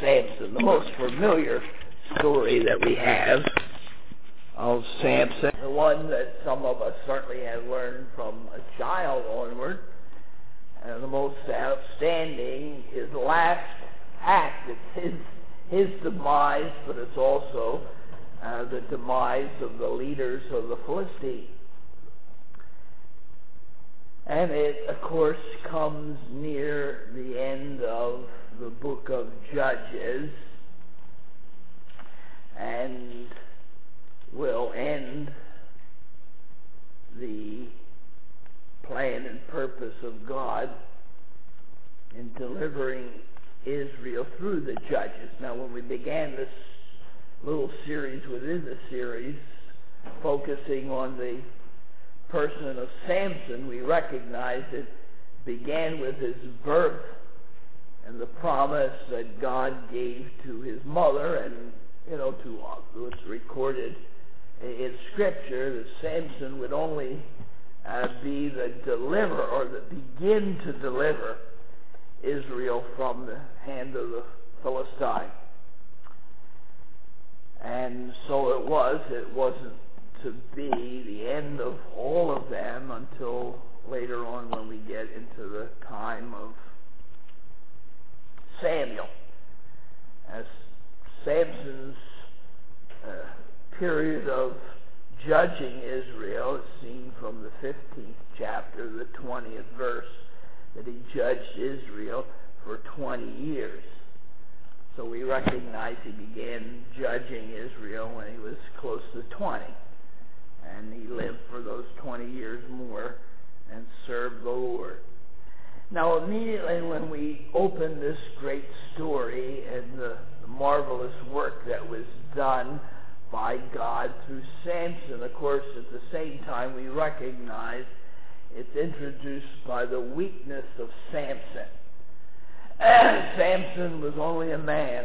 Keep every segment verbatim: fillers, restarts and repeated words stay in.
Samson, the most familiar story that we have of Samson, the one that some of us certainly have learned from a child onward, and the most outstanding, his last act. It's his, his demise, but it's also uh, the demise of the leaders of the Philistines. And it, of course, comes near the end of the book of Judges and will end the plan and purpose of God in delivering Israel through the Judges. Now, when we began this little series within the series, focusing on the person of Samson, we recognize it began with his birth and the promise that God gave to his mother, and you know, to what's recorded in Scripture, that Samson would only uh, be the deliverer, or the begin to deliver Israel from the hand of the Philistine. And so it was. It wasn't to be the end of all of them until later on when we get into the time of Samuel. As Samson's uh, period of judging Israel is seen from the fifteenth chapter, the twentieth verse, that he judged Israel for twenty years. So we recognize he began judging Israel when he was close to twenty. And he lived for those twenty years more and served the Lord. Now, immediately when we open this great story and the, the marvelous work that was done by God through Samson, of course, at the same time we recognize it's introduced by the weakness of Samson. Samson was only a man,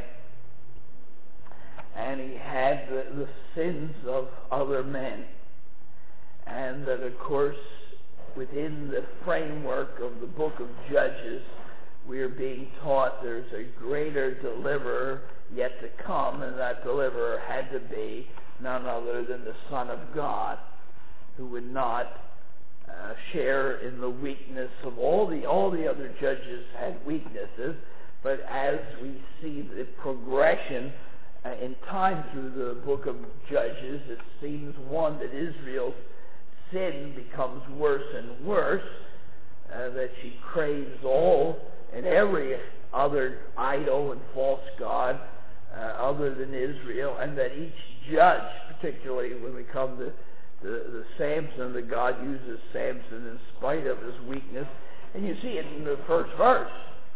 and he had the, the sins of other men. And that, of course, within the framework of the book of Judges, we are being taught there's a greater deliverer yet to come, and that deliverer had to be none other than the Son of God, who would not uh, share in the weakness of all the all the other judges had weaknesses, but as we see the progression uh, in time through the book of Judges, it seems one that Israel's sin becomes worse and worse, uh, that she craves all and every other idol and false god uh, other than Israel, and that each judge, particularly when we come to the, the Samson, that God uses Samson in spite of his weakness. And you see it in the first verse.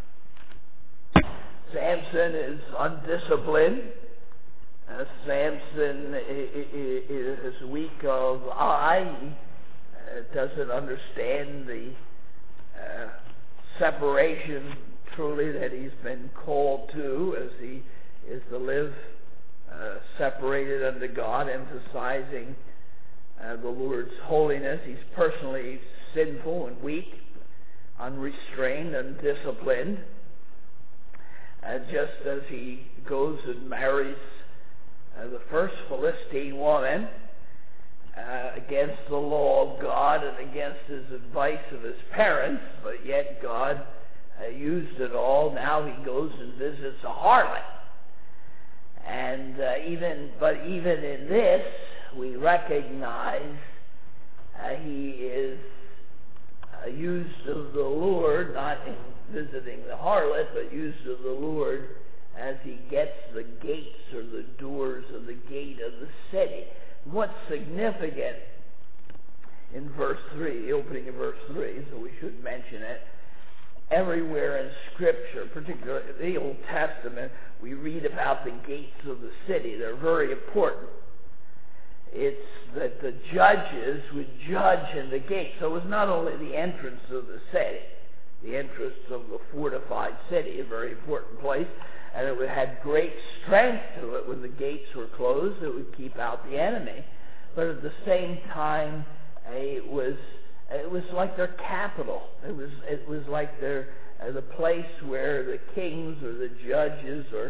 Samson is undisciplined. Uh, Samson is weak of eye, uh, doesn't understand the uh, separation truly that he's been called to, as he is to live uh, separated unto God, emphasizing uh, the Lord's holiness. He's personally sinful and weak, unrestrained, undisciplined, uh, just as he goes and marries Uh, the first Philistine woman uh, against the law of God and against his advice of his parents, but yet God uh, used it all. Now he goes and visits a harlot. And uh, even, but even in this, we recognize uh, he is uh, used of the Lord, not in visiting the harlot, but used of the Lord as he gets the gates or the doors of the gate of the city. What's significant in verse three, the opening of verse three, so we should mention it, everywhere in Scripture, particularly in the Old Testament, we read about the gates of the city. They're very important. It's that the judges would judge in the gate. So it was not only the entrance of the city, the entrance of the fortified city, a very important place, and it had great strength to it. When the gates were closed, it would keep out the enemy. But at the same time, it was it was like their capital. It was it was like their uh, the place where the kings or the judges or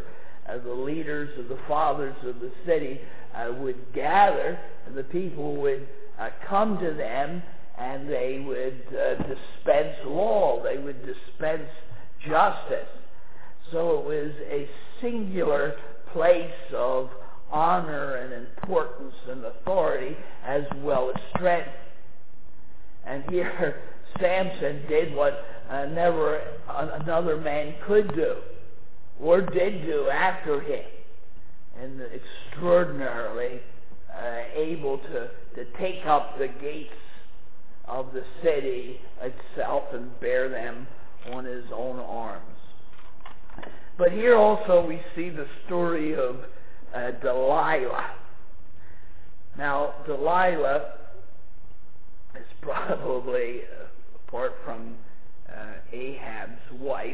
uh, the leaders of the fathers of the city uh, would gather, and the people would uh, come to them, and they would uh, dispense law. They would dispense justice. So it was a singular place of honor and importance and authority as well as strength. And here Samson did what uh, never another man could do or did do after him, and extraordinarily uh, able to, to take up the gates of the city itself and bear them on his own arms. But here also we see the story of uh, Delilah. Now, Delilah is probably, uh, apart from uh, Ahab's wife,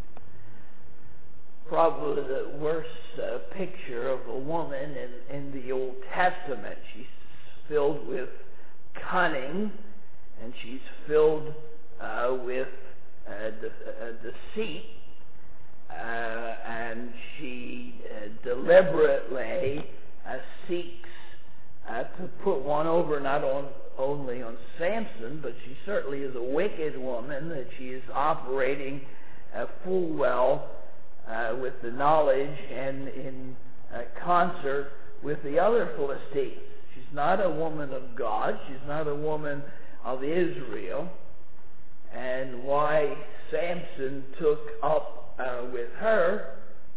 probably the worst uh, picture of a woman in, in the Old Testament. She's filled with cunning, and she's filled uh, with uh, de- uh, deceit, uh, and she uh, deliberately uh, seeks uh, to put one over not on, only on Samson, but she certainly is a wicked woman, that she is operating uh, full well uh, with the knowledge and in uh, concert with the other Philistines. She's not a woman of God. She's not a woman of Israel. And why Samson took up uh, with her,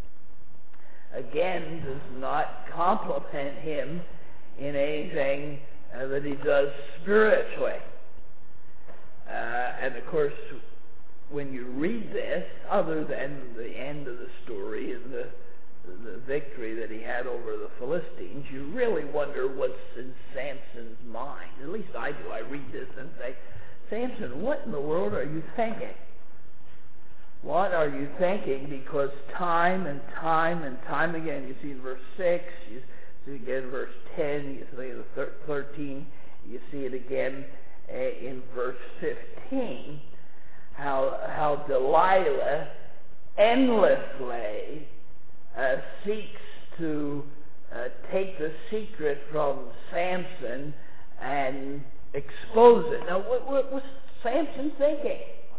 again, does not compliment him in anything uh, that he does spiritually. Uh, and of course, when you read this, other than the end of the story and the the victory that he had over the Philistines, you really wonder what's in Samson's mind. At least I do. I read this and say, Samson, what in the world are you thinking? What are you thinking? Because time and time and time again, you see in verse six, you see it again in verse ten, you see it in thirteen, you see it again in verse fifteen, how, how Delilah endlessly Uh, seeks to uh, take the secret from Samson and expose it. Now, what, what was Samson thinking?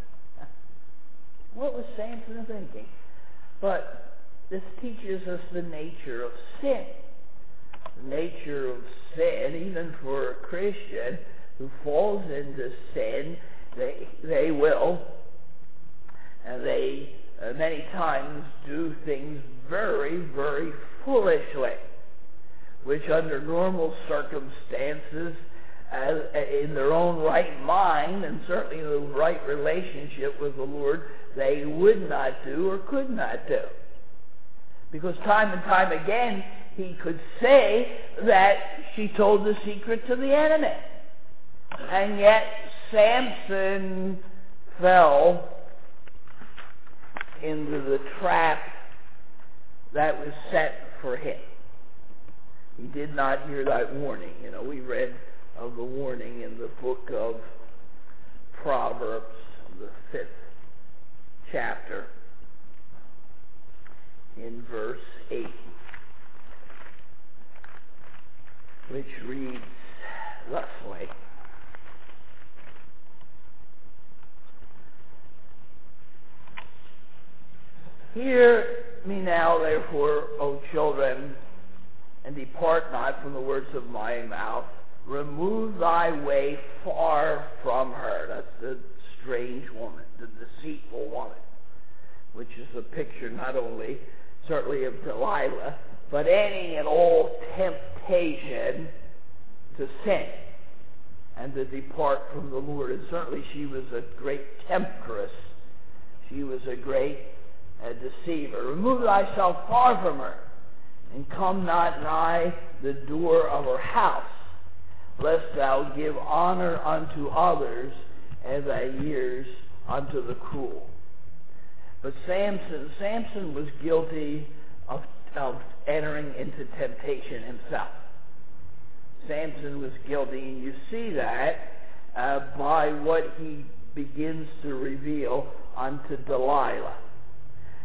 What was Samson thinking? But this teaches us the nature of sin. The nature of sin, even for a Christian who falls into sin, they, they will, and they Uh, many times do things very, very foolishly, which under normal circumstances, as, in their own right mind, and certainly in the right relationship with the Lord, they would not do or could not do. Because time and time again, he could say that she told the secret to the enemy. And yet, Samson fell into the trap that was set for him. He did not hear that warning. You know, we read of the warning in the book of Proverbs, the fifth chapter, in verse eight, which reads thusly: Hear me now, therefore, O children, and depart not from the words of my mouth. Remove thy way far from her. That's the strange woman, the deceitful woman, which is a picture not only, certainly, of Delilah, but any and all temptation to sin and to depart from the Lord. And certainly she was a great temptress. She was a great a deceiver. Remove thyself far from her, and come not nigh the door of her house, lest thou give honor unto others, and thy years unto the cruel. But Samson, Samson was guilty of, of entering into temptation himself. Samson was guilty, and you see that uh, by what he begins to reveal unto Delilah.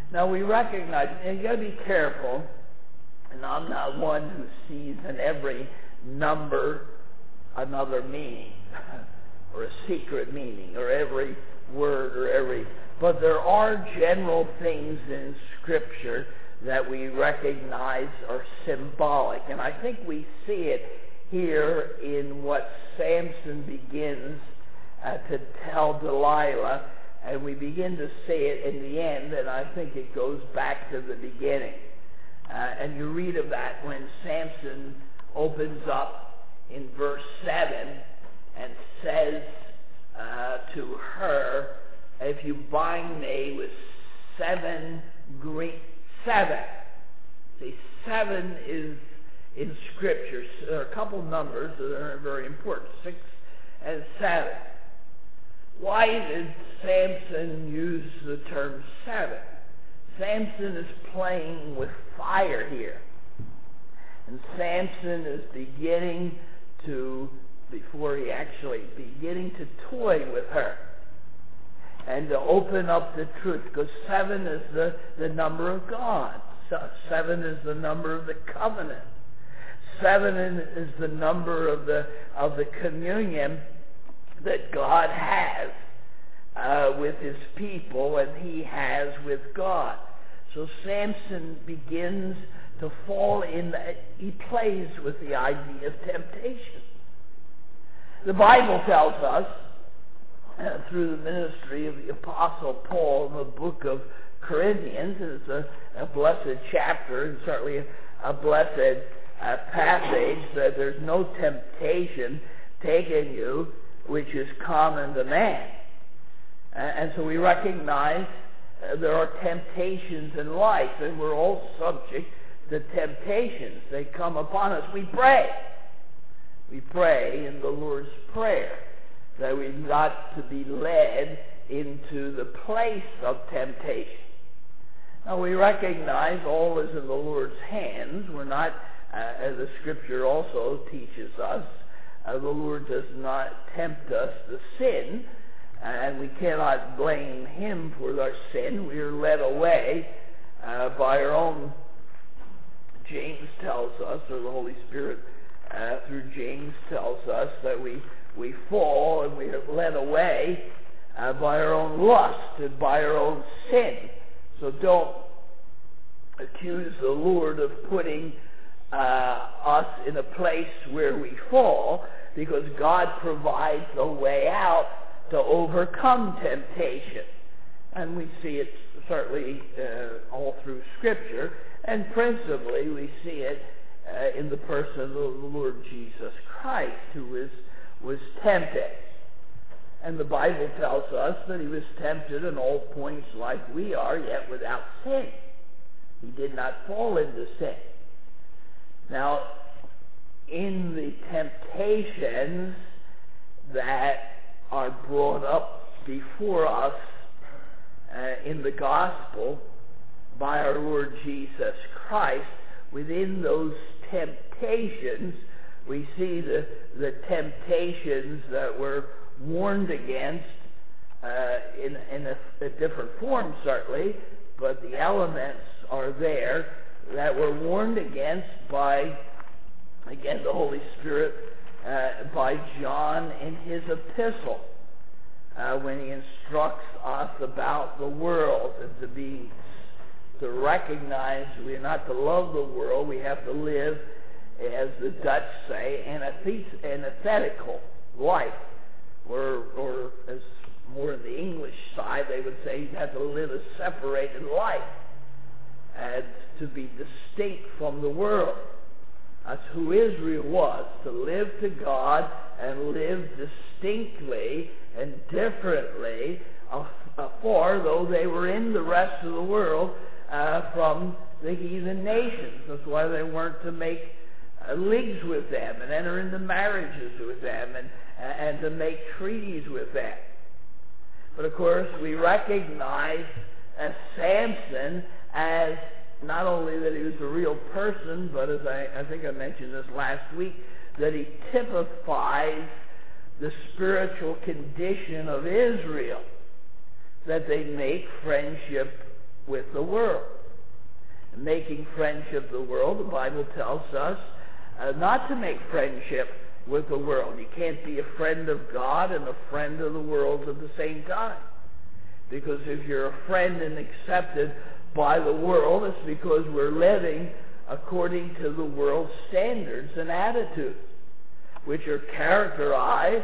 Now we recognize, and you got to be careful, and I'm not one who sees in every number another meaning, or a secret meaning, or every word, or every, but there are general things in Scripture that we recognize are symbolic, and I think we see it here in what Samson begins uh, to tell Delilah, and we begin to see it in the end, and I think it goes back to the beginning. Uh, and you read of that when Samson opens up in verse seven and says uh, to her, if you bind me with seven green, seven. See, seven is in Scripture. There are a couple numbers that are very important, six and seven. Why did Samson use the term seven? Samson is playing with fire here. And Samson is beginning to, before he actually, beginning to toy with her. And to open up the truth, because seven is the, the number of God. So seven is the number of the covenant. Seven is the number of the of the communion that God has uh, with His people, and He has with God. So Samson begins to fall in. The, he plays with the idea of temptation. The Bible tells us, Uh, through the ministry of the Apostle Paul in the book of Corinthians, and it's a, a blessed chapter and certainly a, a blessed uh, passage, that there's no temptation taken you which is common to man. Uh, and so we recognize uh, there are temptations in life, and we're all subject to temptations. They come upon us. We pray. We pray in the Lord's Prayer that we're not to be led into the place of temptation. Now we recognize all is in the Lord's hands. We're not, uh, as the Scripture also teaches us, uh, the Lord does not tempt us to sin, and we cannot blame Him for our sin. We are led away uh, by our own, James tells us, or the Holy Spirit uh, through James tells us that we We fall and we are led away uh, by our own lust and by our own sin. So don't accuse the Lord of putting uh, us in a place where we fall, because God provides a way out to overcome temptation. And we see it certainly uh, all through Scripture, and principally we see it uh, in the person of the Lord Jesus Christ, who is was tempted. And the Bible tells us that He was tempted in all points like we are, yet without sin. He did not fall into sin. Now, in the temptations that are brought up before us uh, in the gospel by our Lord Jesus Christ, within those temptations, we see the, the temptations that were warned against uh, in, in a, a different form, certainly, but the elements are there that were warned against by, again, the Holy Spirit, uh, by John in his epistle, uh, when he instructs us about the world and to be, to recognize we are not to love the world, we have to live, as the Dutch say, an antithetical life, or, or as more in the English side, they would say you have to live a separated life, and to be distinct from the world. That's who Israel was, to live to God and live distinctly and differently, for though they were in the rest of the world uh, from the heathen nations. That's why they weren't to make Uh, leagues with them and enter into marriages with them and, uh, and to make treaties with them. But of course, we recognize uh, Samson as not only that he was a real person, but as I, I think I mentioned this last week, that he typifies the spiritual condition of Israel, that they make friendship with the world. And making friendship the world, the Bible tells us uh, not to make friendship with the world. You can't be a friend of God and a friend of the world at the same time. Because if you're a friend and accepted by the world, it's because we're living according to the world's standards and attitudes, which are characterized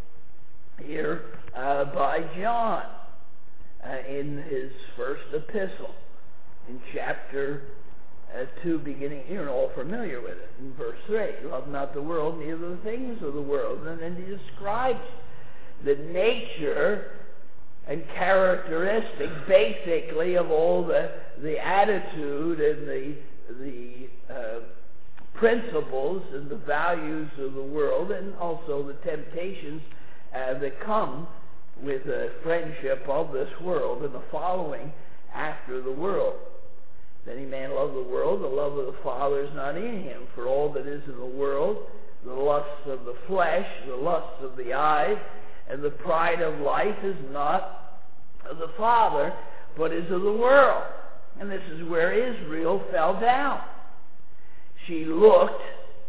here uh, by John uh, in his first epistle, in chapter uh, two, beginning, you're all familiar with it, in verse three. Love not the world, neither the things of the world. And then he describes the nature and characteristic, basically, of all the, the attitude and the, the uh, principles and the values of the world, and also the temptations uh, that come with a friendship of this world and the following after the world. If any man love the world, the love of the Father is not in him. For all that is in the world, the lusts of the flesh, the lusts of the eyes, and the pride of life is not of the Father, but is of the world. And this is where Israel fell down. She looked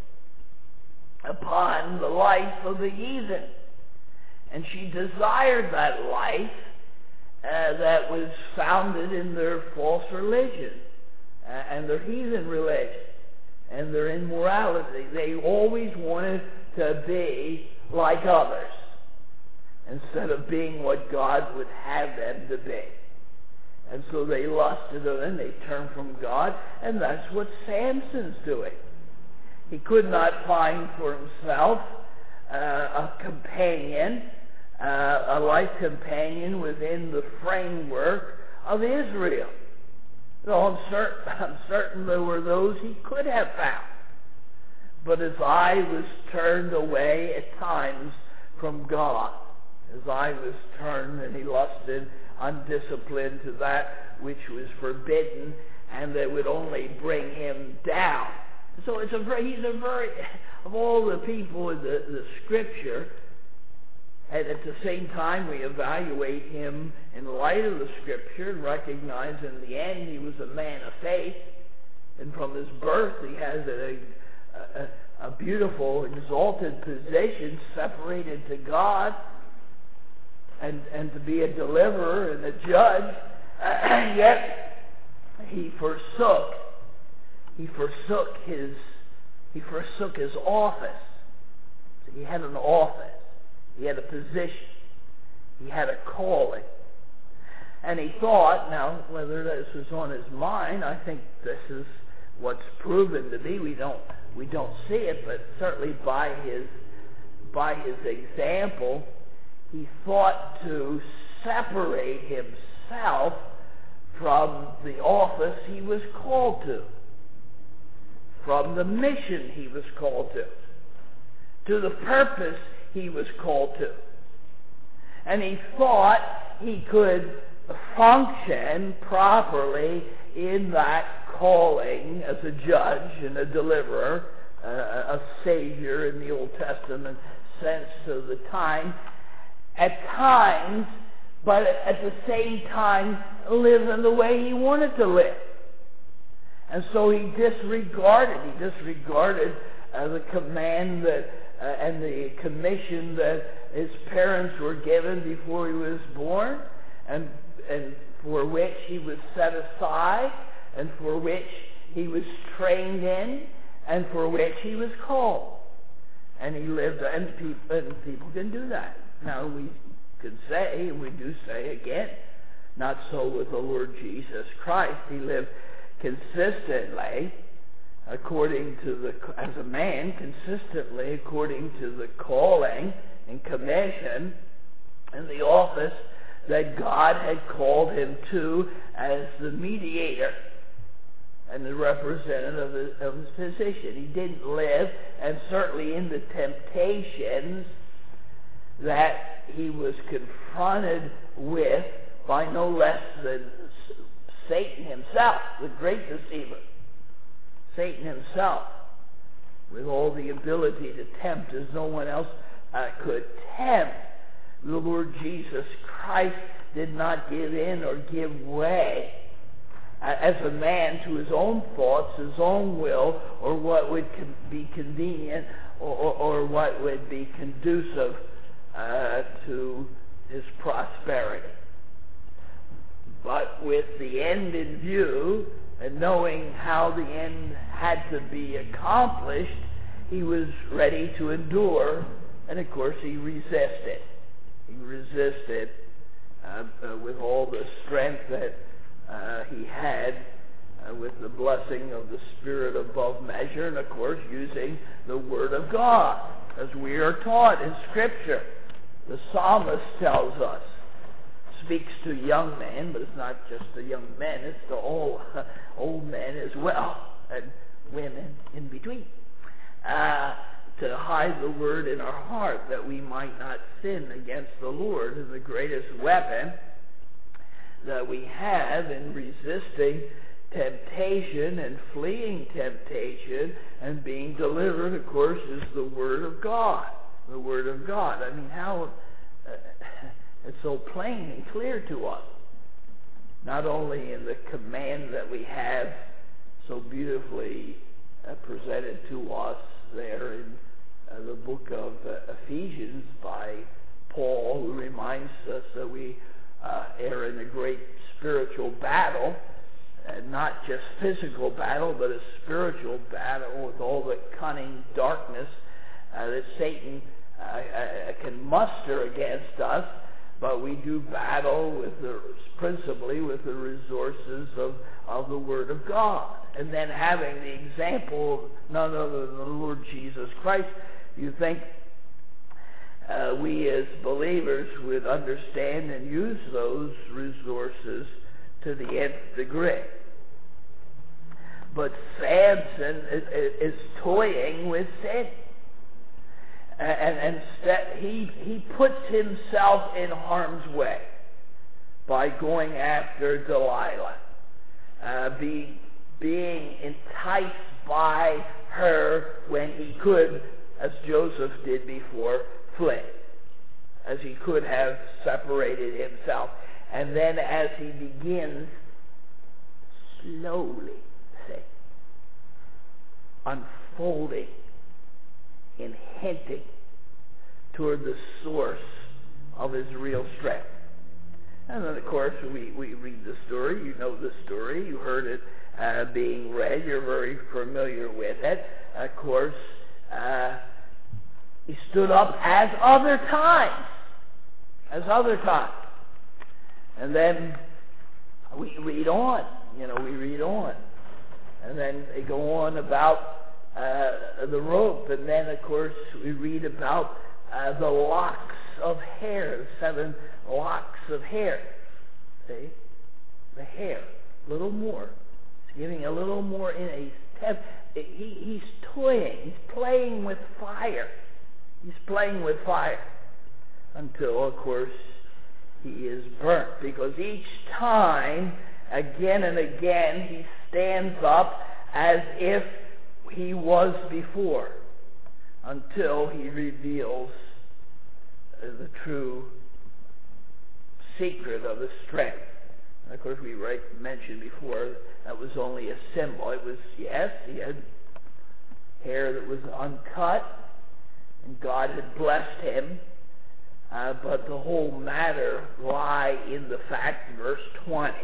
upon the life of the heathen, and she desired that life uh, that was founded in their false religion uh, and their heathen religion and their immorality. They always wanted to be like others instead of being what God would have them to be. And so they lusted and they turned from God, and that's what Samson's doing. He could not find for himself uh, a companion, uh, a life companion within the framework of Israel. Though I'm certain, I'm certain there were those he could have found. But his eye was turned away at times from God. His eye was turned and he lusted undisciplined to that which was forbidden and that would only bring him down. So it's a very, he's a very, of all the people in the, the Scripture, and at the same time we evaluate him in light of the Scripture and recognize in the end he was a man of faith, and from his birth he has a, a, a beautiful, exalted position separated to God, and, and to be a deliverer and a judge, uh, yet he forsook, he forsook his, he forsook his office. So he had an office, he had a position, he had a calling. And he thought, now whether this was on his mind, I think this is what's proven to be. We don't, we don't see it, but certainly by his, by his example, he thought to separate himself from the office he was called to, from the mission he was called to, to the purpose he was called to. And he thought he could function properly in that calling as a judge and a deliverer, uh, a savior in the Old Testament sense of the time, at times, but at the same time live in the way he wanted to live. And so he disregarded, he disregarded uh, the command that, uh, and the commission that his parents were given before he was born, and, and for which he was set aside, and for which he was trained in, and for which he was called. And he lived, and people, and people can do that. Now, we could say, and we do say again, not so with the Lord Jesus Christ. He lived consistently according to the, as a man, consistently according to the calling and commission and the office that God had called him to as the mediator and the representative of his, of his position. He didn't live, and certainly in the temptations that he was confronted with by no less than Satan himself, the great deceiver. Satan himself, with all the ability to tempt as no one else uh, could tempt. The Lord Jesus Christ did not give in or give way as a man to his own thoughts, his own will, or what would con- be convenient, or, or, or what would be conducive uh, to his prosperity. But with the end in view, and knowing how the end had to be accomplished, he was ready to endure, and of course he resisted. He resisted uh, uh, with all the strength that uh, he had, uh, with the blessing of the Spirit above measure, and of course using the Word of God, as we are taught in Scripture. The psalmist tells us, speaks to young men, but it's not just the young men, it's the old, uh, old men as well, and women in between. Uh, to hide the word in our heart that we might not sin against the Lord. And the greatest weapon that we have in resisting temptation and fleeing temptation and being delivered, of course, is the Word of God. The Word of God. I mean, how uh, it's so plain and clear to us. Not only in the command that we have so beautifully uh, presented to us there in uh, the book of uh, Ephesians by Paul, who reminds us that we uh, are in a great spiritual battle, and not just physical battle, but a spiritual battle with all the cunning darkness uh, that Satan uh, uh, can muster against us. But we do battle with the, principally with the resources of, of the Word of God. And then having the example of none other than the Lord Jesus Christ, you think uh, we as believers would understand and use those resources to the nth degree. But Samson is, is toying with sin. And, and he, he puts himself in harm's way by going after Delilah, uh, be, being enticed by her when he could, as Joseph did before, flee, as he could have separated himself. And then as he begins slowly, say, unfolding in hinting toward the source of his real strength. And then, of course, we, we read the story. You know the story. You heard it uh, being read. You're very familiar with it. Of course, uh, he stood up as other times. As other times. And then we read on. You know, we read on. And then they go on about Uh, the rope, and then of course we read about uh, the locks of hair, seven locks of hair. See, the hair, a little more. He's giving a little more in a step. He, he's toying. He's playing with fire. He's playing with fire until, of course, he is burnt. Because each time, again and again, he stands up as if he was before, until he reveals uh, the true secret of his strength. And of course, we right, mentioned before that was only a symbol. It was, yes, he had hair that was uncut, and God had blessed him, uh, but the whole matter lie in the fact, verse twenty.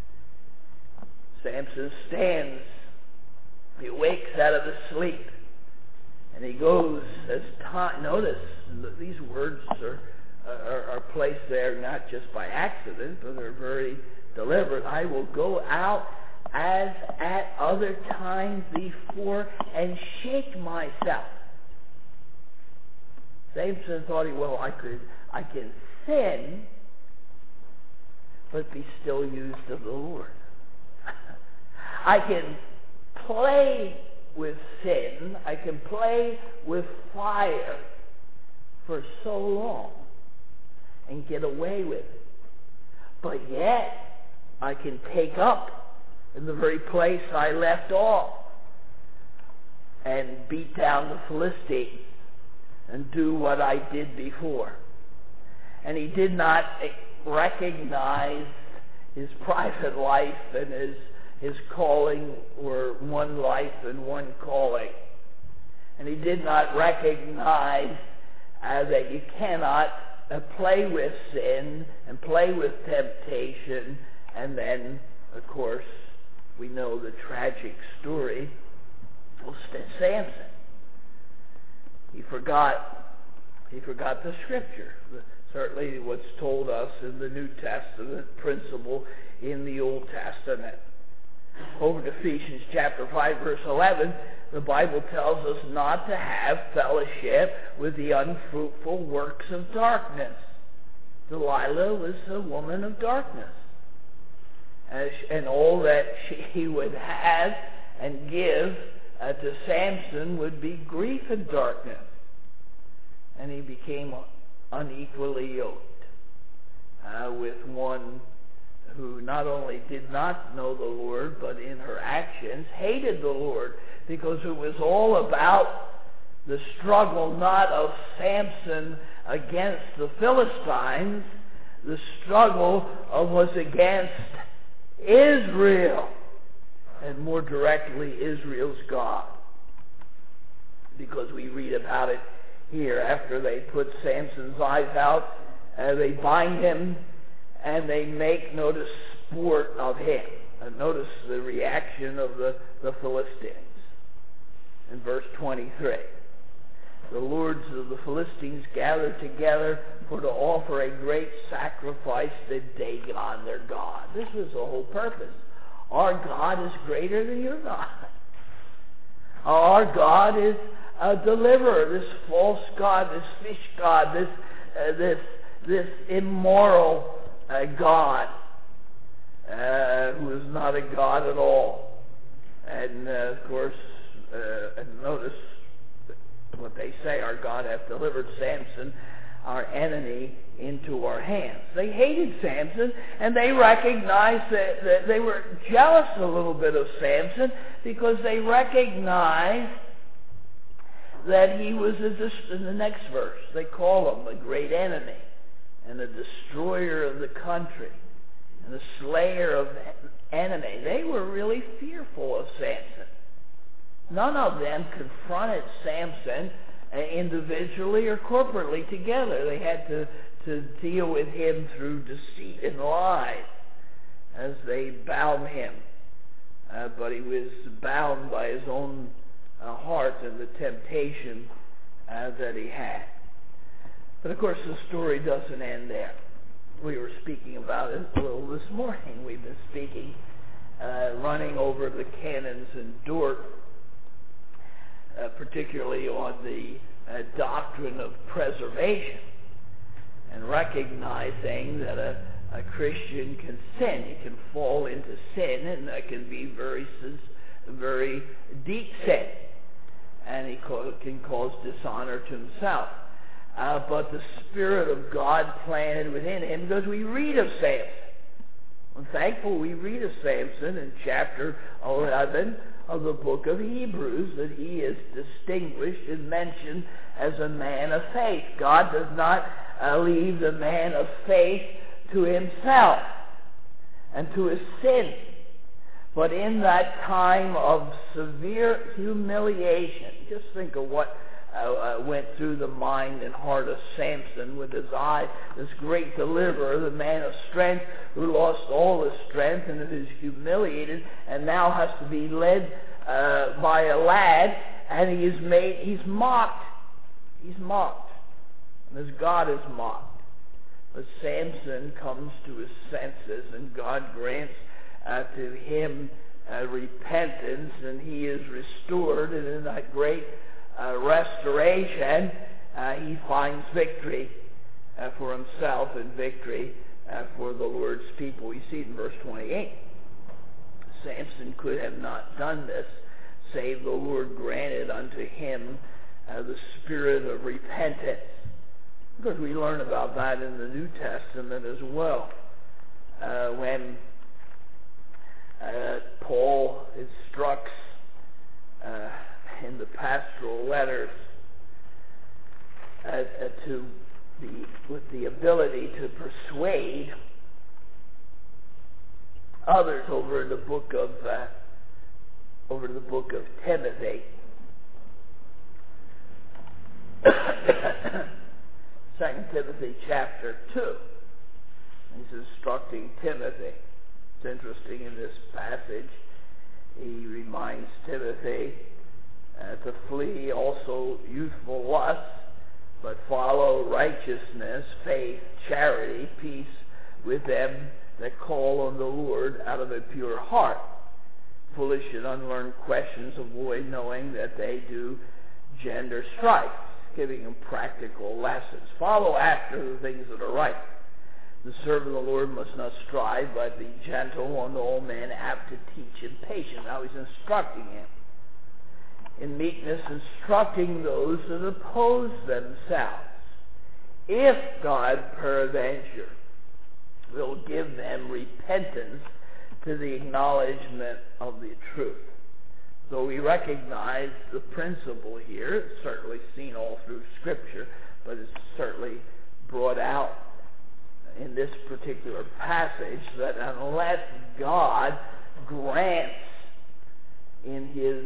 Samson stands. He wakes out of his sleep, and he goes as time. Notice these words are, are are placed there not just by accident, but they're very deliberate. I will go out as at other times before and shake myself. Samson thought, he, well, I could, I can sin, but be still used of the Lord. I can play with sin, I can play with fire for so long and get away with it. But yet, I can take up in the very place I left off and beat down the Philistines and do what I did before. And he did not recognize his private life and his his calling were one life and one calling. And he did not recognize uh, that you cannot uh, play with sin and play with temptation. And then, of course, we know the tragic story of Samson. He forgot, he forgot the Scripture. Certainly what's told us in the New Testament, principle in the Old Testament. Over to Ephesians chapter five, verse eleven, the Bible tells us not to have fellowship with the unfruitful works of darkness. Delilah was a woman of darkness. And all that she would have and give uh, to Samson would be grief and darkness. And he became unequally yoked uh, with one who not only did not know the Lord, but in her actions hated the Lord, because it was all about the struggle not of Samson against the Philistines. The struggle of was against Israel, and more directly Israel's God, because we read about it here. After they put Samson's eyes out, uh, they bind him and they make, notice, sport of him. Uh, notice the reaction of the, the Philistines in verse twenty-three. The lords of the Philistines gathered together for to offer a great sacrifice to Dagon, their God. This was the whole purpose. Our God is greater than your God. Our God is a deliverer. This false god, this fish god, this uh, this this immoral uh, God, uh, who is not a God at all. And uh, of course, uh, and notice what they say: our God hath delivered Samson, our enemy, into our hands. They hated Samson, and they recognized that, that they were jealous a little bit of Samson, because they recognized that he was a dis- in the next verse. They call him the great enemy, and the destroyer of the country, and the slayer of enemy. They were really fearful of Samson. None of them confronted Samson uh, individually or corporately together. They had to, to deal with him through deceit and lies as they bound him. Uh, but he was bound by his own uh, heart and the temptation uh, that he had. But of course the story doesn't end there. We were speaking about it a little this morning. We've been speaking, uh, running over the canons in Dort, Uh, particularly on the uh, doctrine of preservation, and recognizing that a, a Christian can sin. He can fall into sin, and that can be very, very deep sin, and he co- can cause dishonor to himself. Uh, but the Spirit of God planted within him, because we read of Samson. I'm thankful we read of Samson in chapter eleven of the book of Hebrews, that he is distinguished and mentioned as a man of faith. God does not uh, leave the man of faith to himself and to his sin. But in that time of severe humiliation, just think of what uh, uh, went through the mind and heart of Samson with his eye, this great deliverer, the man of strength who lost all his strength and is humiliated and now has to be led uh, by a lad, and he is made, he's mocked. He's mocked. And his God is mocked. But Samson comes to his senses, and God grants uh, to him uh, repentance, and he is restored, and in that great uh, restoration, uh, he finds victory uh, for himself and victory uh, for the Lord's people. You see it in verse twenty-eight. Samson could have not done this, save the Lord granted unto him uh, the spirit of repentance. Because we learn about that in the New Testament as well. Uh, when uh, Paul instructs uh, in the pastoral letters uh, uh, to the, with the ability to persuade others over in the book of uh, over in the book of Timothy. Second Timothy chapter two. He's instructing Timothy. It's interesting in this passage. He reminds Timothy uh, to flee also youthful lusts, but follow righteousness, faith, charity, peace with them that call on the Lord out of a pure heart. Foolish and unlearned questions avoid, knowing that they do gender strife, giving them practical lessons. Follow after the things that are right. The servant of the Lord must not strive, but be gentle unto all men, apt to teach and patient. Now he's instructing him. In meekness, instructing those that oppose themselves, if God peradventure will give them repentance to the acknowledgement of the truth. So we recognize the principle here. It's certainly seen all through Scripture, but it's certainly brought out in this particular passage that unless God grants in His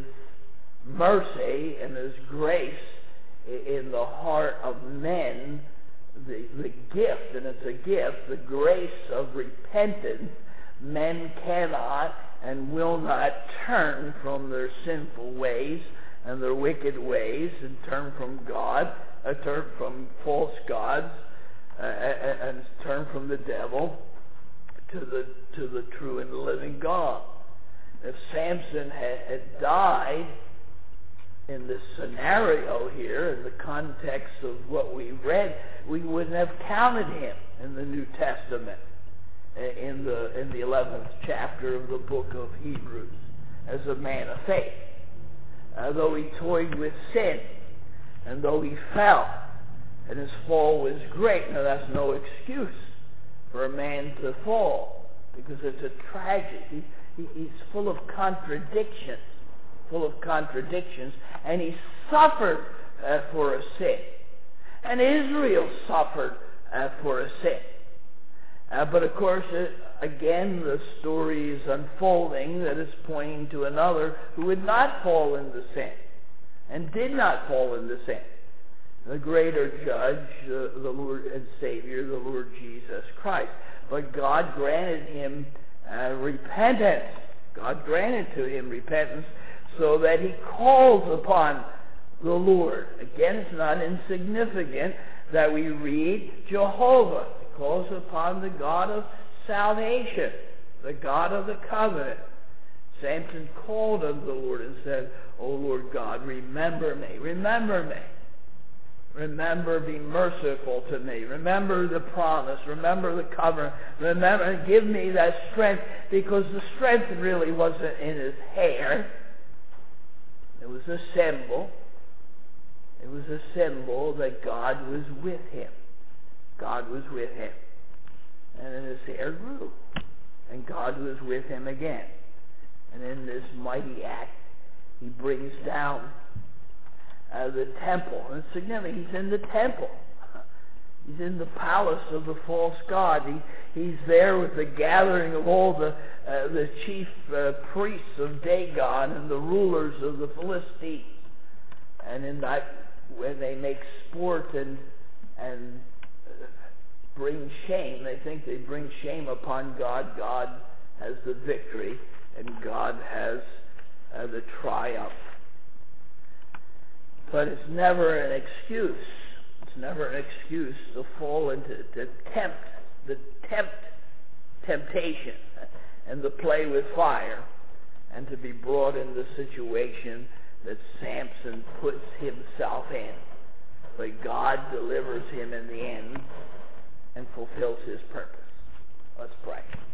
mercy and His grace in the heart of men the, the gift, and it's a gift, the grace of repentance, men cannot and will not turn from their sinful ways and their wicked ways and turn from God, uh, turn from false gods, uh, and turn from the devil to the to the true and living God. If Samson had, had died in this scenario here, in the context of what we read, we wouldn't have counted him in the New Testament, in the in the eleventh chapter of the book of Hebrews, as a man of faith. Uh, though he toyed with sin, and though he fell, and his fall was great. Now that's no excuse for a man to fall, because it's a tragedy. He, he, he's full of contradictions. full of contradictions, and he suffered uh, for a sin. And Israel suffered uh, for a sin. Uh, but of course, uh, again, the story is unfolding that is pointing to another who would not fall into sin, and did not fall into sin. The greater judge, uh, the Lord and Savior, the Lord Jesus Christ. But God granted him uh, repentance. God granted to him repentance, so that he calls upon the Lord. Again, it's not insignificant that we read Jehovah. He calls upon the God of salvation, the God of the covenant. Samson called unto the Lord and said, O Lord God, remember me, remember me. Remember, be merciful to me. Remember the promise. Remember the covenant. Remember, and give me that strength, because the strength really wasn't in his hair. It was a symbol. It was a symbol that God was with him. God was with him. And then his hair grew. And God was with him again. And in this mighty act, he brings down uh, the temple. And it's significant. He's in the temple. He's in the palace of the false god. He, he's there with the gathering of all the uh, the chief uh, priests of Dagon and the rulers of the Philistines. And in that, when they make sport and and uh, bring shame, they think they bring shame upon God. God has the victory, and God has uh, the triumph. But it's never an excuse. It's never an excuse to fall into, to tempt, the tempt temptation and to play with fire and to be brought in the situation that Samson puts himself in. But God delivers him in the end and fulfills his purpose. Let's pray.